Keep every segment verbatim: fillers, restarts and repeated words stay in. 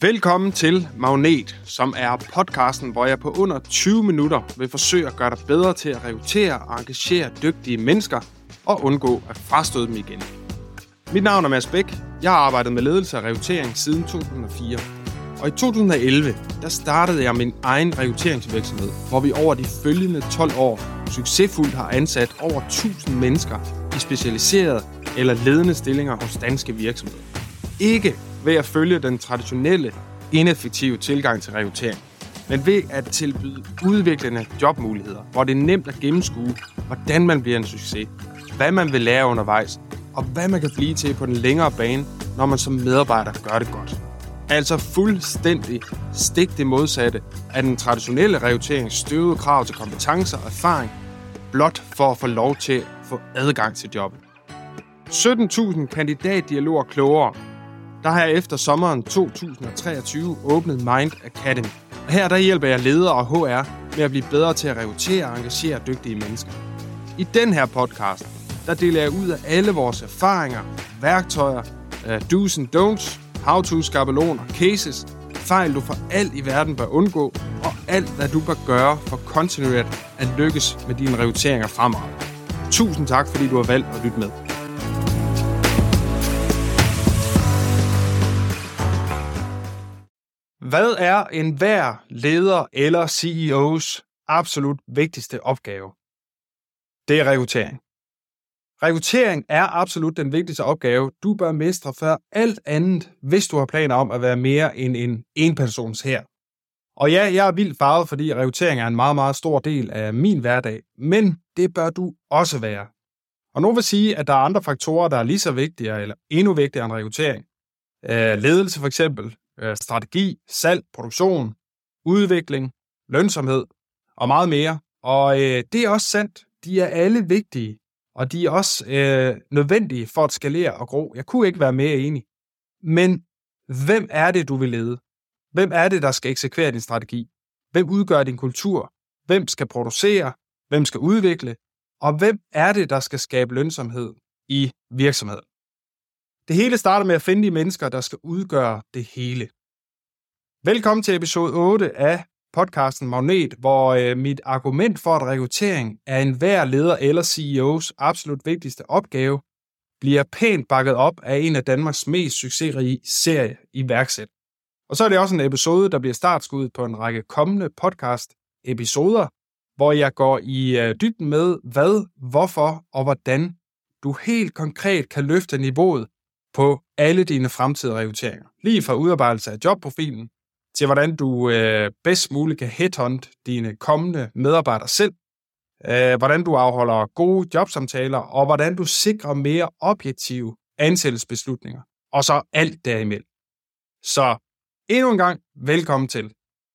Velkommen til Magnet, som er podcasten, hvor jeg på under tyve minutter vil forsøge at gøre dig bedre til at rekruttere og engagere dygtige mennesker og undgå at frastøde dem igen. Mit navn er Mads Bæk. Jeg har arbejdet med ledelse og rekruttering siden to tusind og fire. Og i to tusind og elleve, der startede jeg min egen rekrutteringsvirksomhed, hvor vi over de følgende tolv år succesfuldt har ansat over tusind mennesker i specialiserede eller ledende stillinger hos danske virksomheder. Ikke ved at følge den traditionelle, ineffektive tilgang til rekruttering, men ved at tilbyde udviklende jobmuligheder, hvor det er nemt at gennemskue, hvordan man bliver en succes, hvad man vil lære undervejs, og hvad man kan blive til på den længere bane, når man som medarbejder gør det godt. Altså fuldstændig stik det modsatte af den traditionelle rekrutterings støvede krav til kompetencer og erfaring, blot for at få lov til at få adgang til jobbet. sytten tusind kandidatdialoger klogere. Der har jeg efter sommeren to tusind og treogtyve åbnet Mind Academy. Og her der hjælper jeg ledere og H R med at blive bedre til at rekruttere og engagere dygtige mennesker. I den her podcast, der deler jeg ud af alle vores erfaringer, værktøjer, do's and don'ts, how-to, skabeloner, cases, fejl du for alt i verden bør undgå, og alt hvad du bør gøre for kontinuerligt at lykkes med dine rekrutteringer fremadrettet. Tusind tak, fordi du har valgt at lytte med. Hvad er enhver leder eller C E O's absolut vigtigste opgave? Det er rekruttering. Rekruttering er absolut den vigtigste opgave, du bør mestre før alt andet, hvis du har planer om at være mere end en enpersons hær. Og ja, jeg er vildt farvet, fordi rekruttering er en meget, meget stor del af min hverdag, men det bør du også være. Og nogen vil sige, at der er andre faktorer, der er lige så vigtige eller endnu vigtigere end rekruttering. Ledelse for eksempel, strategi, salg, produktion, udvikling, lønsomhed og meget mere. Og øh, det er også sandt. De er alle vigtige, og de er også øh, nødvendige for at skalere og gro. Jeg kunne ikke være mere enig. Men hvem er det, du vil lede? Hvem er det, der skal eksekvere din strategi? Hvem udgør din kultur? Hvem skal producere? Hvem skal udvikle? Og hvem er det, der skal skabe lønsomhed i virksomheden? Det hele starter med at finde de mennesker, der skal udgøre det hele. Velkommen til episode otte af podcasten Magnet, hvor øh, mit argument for, at rekruttering er enhver leder eller C E O's absolut vigtigste opgave, bliver pænt bakket op af en af Danmarks mest succesrige serie iværksæt. Og så er det også en episode, der bliver startskud på en række kommende podcast-episoder, hvor jeg går i øh, dybden med, hvad, hvorfor og hvordan du helt konkret kan løfte niveauet på alle dine fremtidige rekrutteringer. Lige fra udarbejdelse af jobprofilen, til hvordan du øh, bedst muligt kan headhunt dine kommende medarbejdere selv, øh, hvordan du afholder gode jobsamtaler, og hvordan du sikrer mere objektive ansættelsesbeslutninger, og så alt derimellem. Så endnu en gang, velkommen til.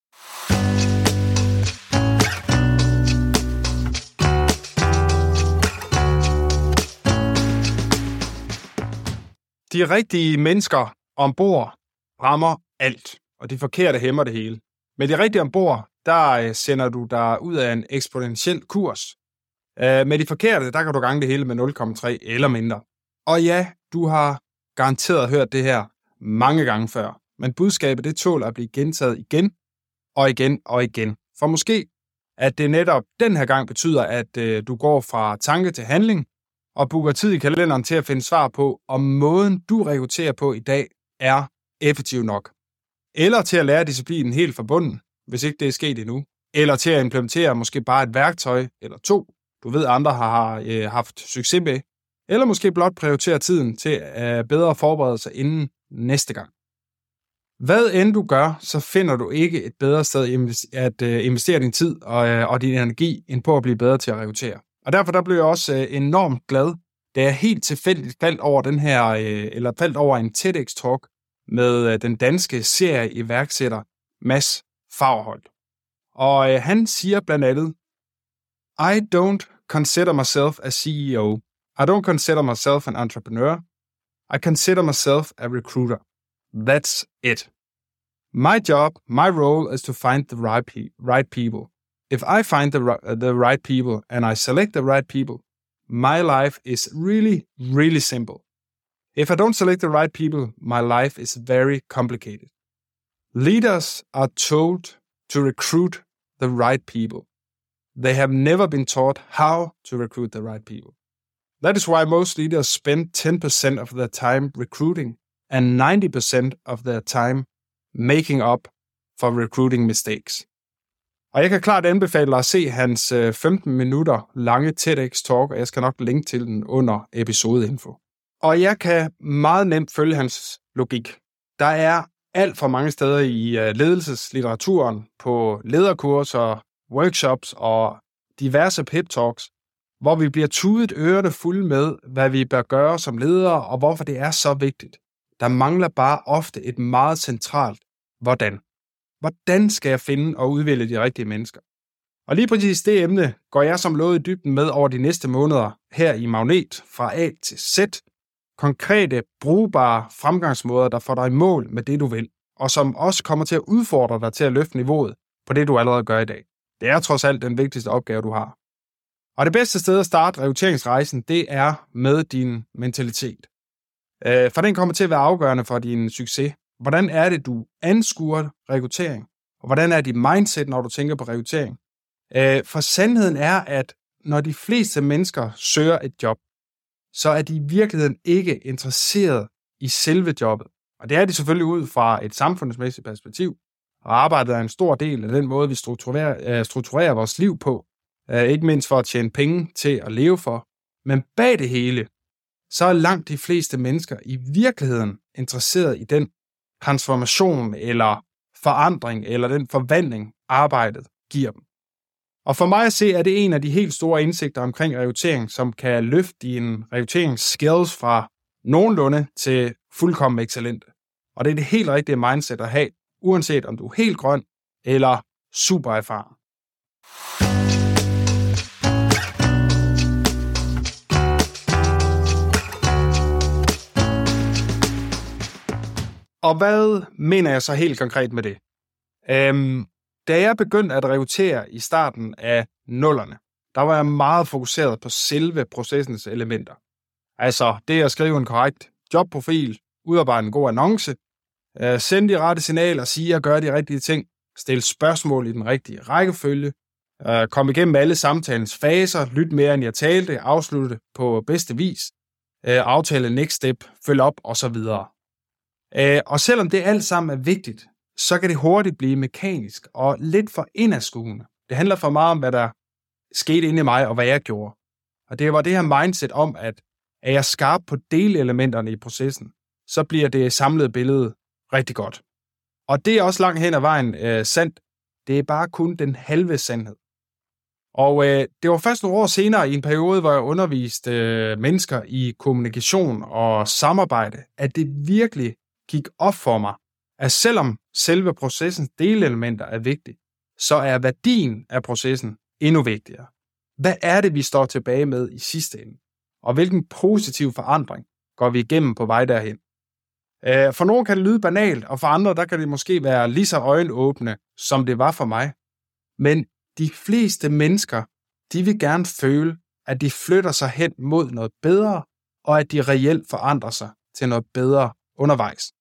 De rigtige mennesker ombord rammer alt, og de forkerte hæmmer det hele. Med de rigtige ombord, der sender du dig ud af en eksponentiel kurs. Med de forkerte, der kan du gange det hele med nul komma tre eller mindre. Og ja, du har garanteret hørt det her mange gange før, men budskabet det tåler at blive gentaget igen og igen og igen. For måske, at det netop den her gang betyder, at øh, du går fra tanke til handling, og booker tid i kalenderen til at finde svar på, om måden du rekrutterer på i dag er effektiv nok. Eller til at lære disciplinen helt fra bunden, hvis ikke det er sket endnu. Eller til at implementere måske bare et værktøj eller to, du ved andre har øh, haft succes med. Eller måske blot prioritere tiden til at bedre forberede sig inden næste gang. Hvad end du gør, så finder du ikke et bedre sted at investere din tid og, og din energi, end på at blive bedre til at rekruttere. Og derfor der blev jeg også øh, enormt glad, da jeg helt tilfældigt faldt over den her, øh, eller faldt over en TEDx-talk med øh, den danske serie iværksætter Mads Faurholt. Og øh, han siger blandt andet, I don't consider myself a C E O. I don't consider myself an entrepreneur. I consider myself a recruiter. That's it. My job, my role is to find the right, pe- right people. If I find the, the right people and I select the right people, my life is really, really simple. If I don't select the right people, my life is very complicated. Leaders are told to recruit the right people. They have never been taught how to recruit the right people. That is why most leaders spend ten percent of their time recruiting and ninety percent of their time making up for recruiting mistakes. Og jeg kan klart anbefale dig at se hans femten minutter lange TEDx-talk, og jeg skal nok linke til den under episodeinfo. Og jeg kan meget nemt følge hans logik. Der er alt for mange steder i ledelseslitteraturen på lederkurser, workshops og diverse pep-talks, hvor vi bliver tudet ørerne fulde med, hvad vi bør gøre som ledere, og hvorfor det er så vigtigt. Der mangler bare ofte et meget centralt hvordan. Hvordan skal jeg finde og udvælge de rigtige mennesker? Og lige præcis det emne går jeg som lovet i dybden med over de næste måneder her i Magnet fra A til Z. Konkrete, brugbare fremgangsmåder, der får dig i mål med det, du vil, og som også kommer til at udfordre dig til at løfte niveauet på det, du allerede gør i dag. Det er trods alt den vigtigste opgave, du har. Og det bedste sted at starte rekrutteringsrejsen, det er med din mentalitet. For den kommer til at være afgørende for din succes. Hvordan er det, du anskuer rekruttering? Og hvordan er dit mindset, når du tænker på rekruttering? For sandheden er, at når de fleste mennesker søger et job, så er de i virkeligheden ikke interesseret i selve jobbet. Og det er de selvfølgelig ud fra et samfundsmæssigt perspektiv. Og arbejdet er en stor del af den måde, vi strukturerer, strukturerer vores liv på. Ikke mindst for at tjene penge til at leve for. Men bag det hele, så er langt de fleste mennesker i virkeligheden interesseret i den transformation eller forandring eller den forvandling, arbejdet giver dem. Og for mig at se, er det en af de helt store indsigter omkring rekruttering, som kan løfte dine rekrutteringsskills fra nogenlunde til fuldkommen excellente. Og det er det helt rigtige mindset at have, uanset om du er helt grøn eller super erfaren. Og hvad mener jeg så helt konkret med det? Øhm, da jeg begyndte at rekruttere i starten af nullerne, der var jeg meget fokuseret på selve processens elementer. Altså det at skrive en korrekt jobprofil, udarbejde en god annonce, øh, sende de rette signaler, sige og gøre de rigtige ting, stille spørgsmål i den rigtige rækkefølge, øh, komme igennem alle samtalens faser, lytte mere end jeg talte, afslutte på bedste vis, øh, aftale next step, følge op osv. Øh, og selvom det alt sammen er vigtigt, så kan det hurtigt blive mekanisk og lidt for indadskuende. Det handler for meget om, hvad der skete inde i mig, og hvad jeg gjorde. Og det var det her mindset om, at er jeg skarp på delelementerne i processen, så bliver det samlede billede rigtig godt. Og det er også langt hen ad vejen øh, sandt. Det er bare kun den halve sandhed. Og øh, det var først nogle år senere i en periode, hvor jeg underviste øh, mennesker i kommunikation og samarbejde, at det virkelig gik op for mig, at selvom selve processens delelementer er vigtige, så er værdien af processen endnu vigtigere. Hvad er det, vi står tilbage med i sidste ende? Og hvilken positiv forandring går vi igennem på vej derhen? For nogle kan det lyde banalt, og for andre der kan det måske være lige så øjenåbne, som det var for mig. Men de fleste mennesker, de vil gerne føle, at de flytter sig hen mod noget bedre, og at de reelt forandrer sig til noget bedre undervejs.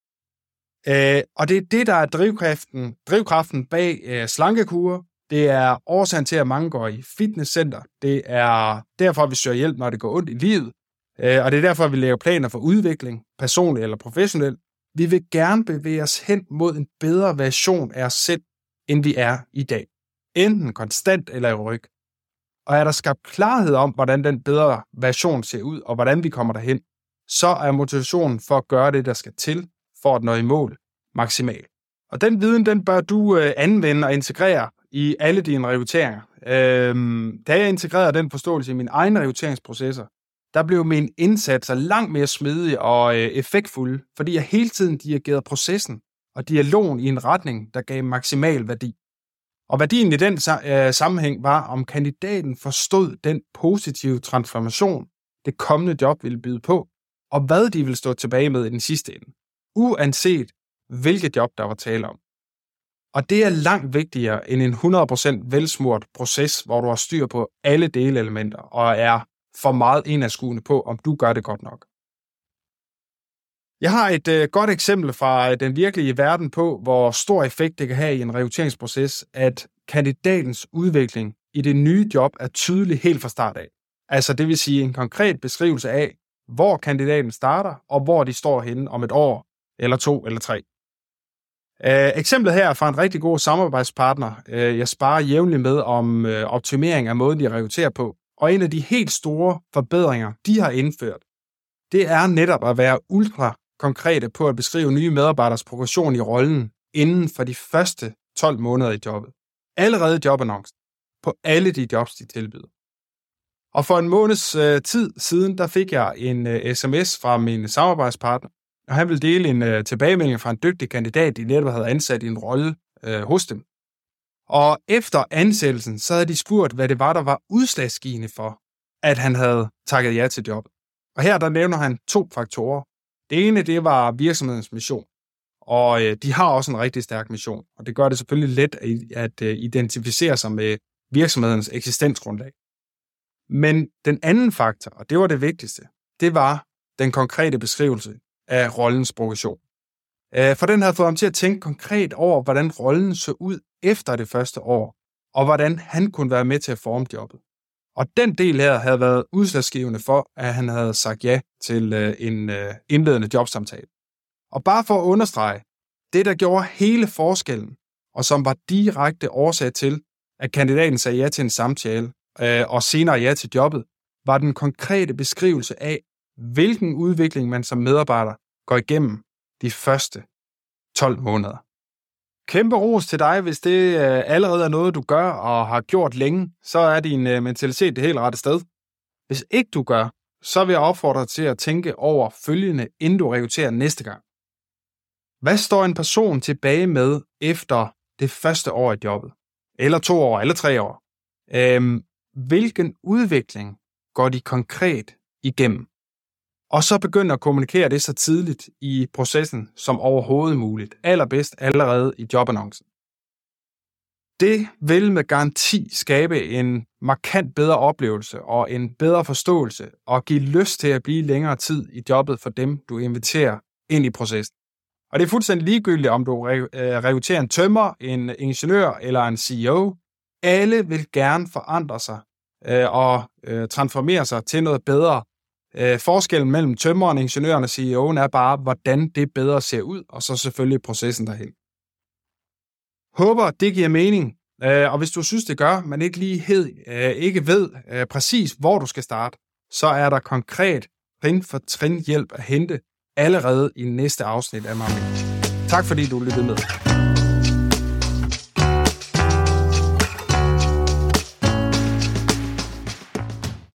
Øh, og det er det, der er drivkraften, drivkraften bag øh, slankekurer. Det er årsagen til, at mange går i fitnesscenter. Det er derfor, vi søger hjælp, når det går ondt i livet. Øh, og det er derfor, vi laver planer for udvikling, personlig eller professionel. Vi vil gerne bevæge os hen mod en bedre version af os selv, end vi er i dag. Enten konstant eller i ryg. Og er der skabt klarhed om, hvordan den bedre version ser ud, og hvordan vi kommer derhen, så er motivationen for at gøre det, der skal til, for at nå i mål maksimal. Og den viden, den bør du øh, anvende og integrere i alle dine rekrutteringer. Øhm, da jeg integrerede den forståelse i mine egne rekrutteringsprocesser, der blev mine indsatser langt mere smidige og øh, effektfulde, fordi jeg hele tiden dirigerede processen og dialogen i en retning, der gav maksimal værdi. Og værdien i den øh, sammenhæng var, om kandidaten forstod den positive transformation, det kommende job ville byde på, og hvad de ville stå tilbage med i den sidste ende, uanset hvilket job der var tale om. Og det er langt vigtigere end en hundrede procent velsmurt proces, hvor du har styr på alle delelementer og er for meget indadskuende på, om du gør det godt nok. Jeg har et øh, godt eksempel fra øh, den virkelige verden på, hvor stor effekt det kan have i en rekrutteringsproces, at kandidatens udvikling i det nye job er tydelig helt fra start af. Altså det vil sige en konkret beskrivelse af, hvor kandidaten starter, og hvor de står henne om et år, eller to, eller tre. Uh, eksemplet her er fra en rigtig god samarbejdspartner, uh, jeg sparer jævnligt med om uh, optimering af måden, de rekrutterer på. Og en af de helt store forbedringer, de har indført, det er netop at være ultra konkrete på at beskrive nye medarbejderes progression i rollen inden for de første tolv måneder i jobbet. Allerede i jobannoncen, på alle de jobs, de tilbyder. Og for en måneds uh, tid siden, der fik jeg en uh, sms fra min samarbejdspartner, og han ville dele en uh, tilbagemelding fra en dygtig kandidat, de netop havde ansat i en rolle uh, hos dem. Og efter ansættelsen, så havde de spurgt, hvad det var, der var udslagsgivende for, at han havde takket ja til jobbet. Og her der nævner han to faktorer. Det ene, det var virksomhedens mission. Og uh, de har også en rigtig stærk mission. Og det gør det selvfølgelig let at, at uh, identificere sig med virksomhedens eksistensgrundlag. Men den anden faktor, og det var det vigtigste, det var den konkrete beskrivelse af rollens progression. For den havde fået ham til at tænke konkret over, hvordan rollen så ud efter det første år, og hvordan han kunne være med til at forme jobbet. Og den del her havde været udslagsgivende for, at han havde sagt ja til en indledende jobsamtale. Og bare for at understrege, det der gjorde hele forskellen, og som var direkte årsag til, at kandidaten sagde ja til en samtale, og senere ja til jobbet, var den konkrete beskrivelse af, hvilken udvikling man som medarbejder går igennem de første tolv måneder. Kæmpe ros til dig, hvis det allerede er noget, du gør og har gjort længe, så er din mentalitet det helt rette sted. Hvis ikke du gør, så vil jeg opfordre dig til at tænke over følgende, inden du rekrutterer næste gang. Hvad står en person tilbage med efter det første år i jobbet? Eller to år, eller tre år? Øhm, hvilken udvikling går de konkret igennem? Og så begynder at kommunikere det så tidligt i processen som overhovedet muligt. Allerbedst allerede i jobannoncen. Det vil med garanti skabe en markant bedre oplevelse og en bedre forståelse og give lyst til at blive længere tid i jobbet for dem, du inviterer ind i processen. Og det er fuldstændig ligegyldigt, om du rekrutterer en tømrer, en ingeniør eller en C E O. Alle vil gerne forandre sig øh, og øh, transformere sig til noget bedre. Øh, forskellen mellem tømreren, ingeniøren og C E O'en er bare, hvordan det bedre ser ud, og så selvfølgelig processen derhen. Håber, det giver mening. Øh, og hvis du synes, det gør, men ikke lige hed, øh, ikke ved øh, præcis, hvor du skal starte, så er der konkret trin for trin hjælp at hente allerede i næste afsnit af Marmit. Tak fordi du lyttede med.